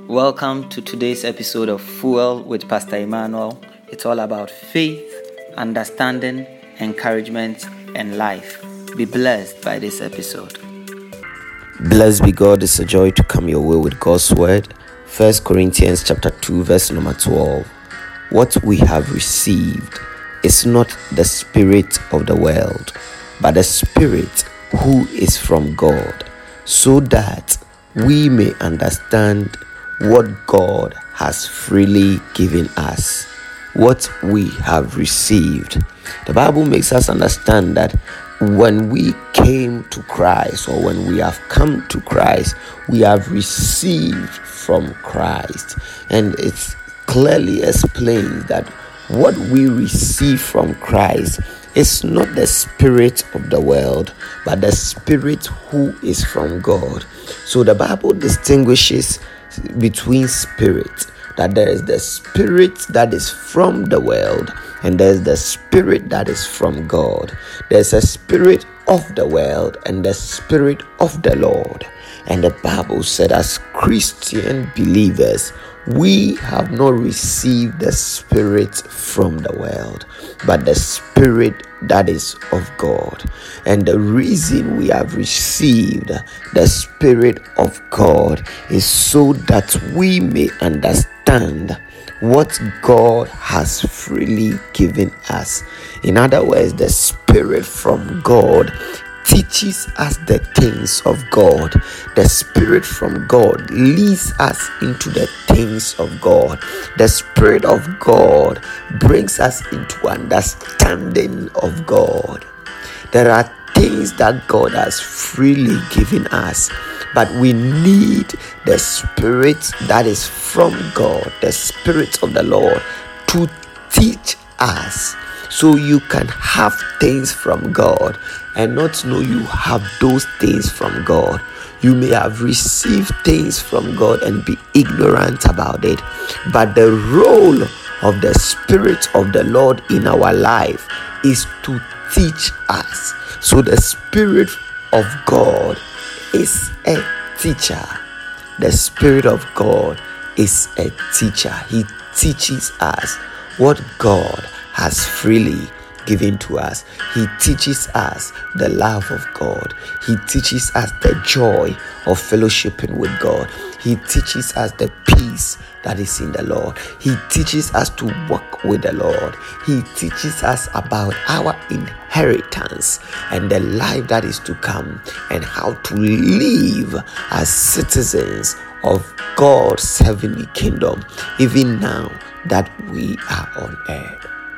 Welcome to today's episode of Fuel with Pastor Emmanuel. It's all about faith, understanding, encouragement, and life. Be blessed by this episode. Blessed be God. It's a joy to come your way with God's word. 1 Corinthians chapter 2 verse number 12. What we have received is not the spirit of the world, but the Spirit who is from God, so that we may understand what God has freely given us. What we have received. The Bible makes us understand that when we came to Christ, or when we have come to Christ, we have received from Christ. And it's clearly explained that what we receive from Christ is not the spirit of the world, but the Spirit who is from God. So the Bible distinguishes between spirit, that there is the spirit that is from the world and there's the spirit that is from God. There's a spirit of the world and the Spirit of the Lord. And the Bible said, as Christian believers, we have not received the spirit from the world, but the Spirit that is of God. And the reason we have received the Spirit of God is so that we may understand what God has freely given us. In other words, the Spirit from God teaches us the things of God. The Spirit from God leads us into the things of God. The Spirit of God brings us into understanding of God. There are things that God has freely given us, but we need the Spirit that is from God, the Spirit of the Lord, to teach us. So you can have things from God and not know you have those things from God. You may have received things from God and be ignorant about it. But the role of the Spirit of the Lord in our life is to teach us. So the Spirit of God is a teacher. The Spirit of God is a teacher. He teaches us what God has freely given to us. He teaches us the love of God. He teaches us the joy of fellowshipping with God. He teaches us the peace that is in the Lord. He teaches us to walk with the Lord. He teaches us about our inheritance and the life that is to come, and how to live as citizens of God's heavenly kingdom, even now that we are on earth.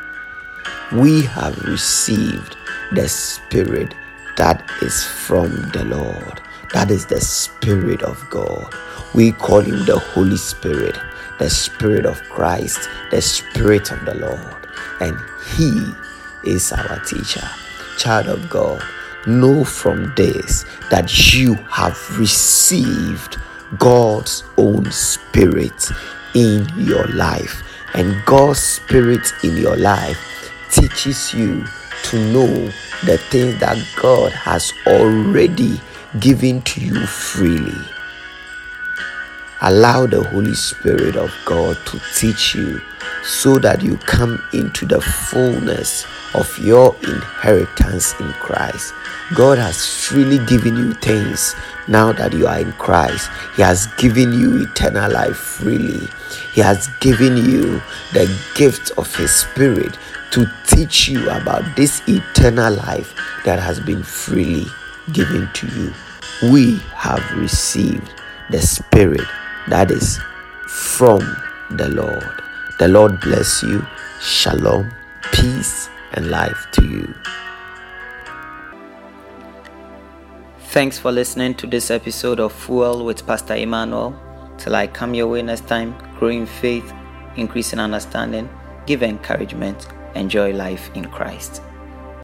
We have received the Spirit that is from the Lord. That is the Spirit of God. We call him the Holy Spirit, the Spirit of Christ, the Spirit of the Lord. And he is our teacher. Child of God, know from this that you have received God's own Spirit in your life. And God's Spirit in your life teaches you to know the things that God has already given to you freely. Allow the Holy Spirit of God to teach you so that you come into the fullness of your inheritance in Christ. God has freely given you things. Now that you are in Christ, He has given you eternal life freely. He has given you the gift of His Spirit to teach you about this eternal life that has been freely given to you. We have received the Spirit that is from the Lord. The Lord bless you. Shalom, peace, and life to you. Thanks for listening to this episode of Fuel with Pastor Emmanuel. Till I come your way next time, grow in faith, increase in understanding, give encouragement, enjoy life in Christ.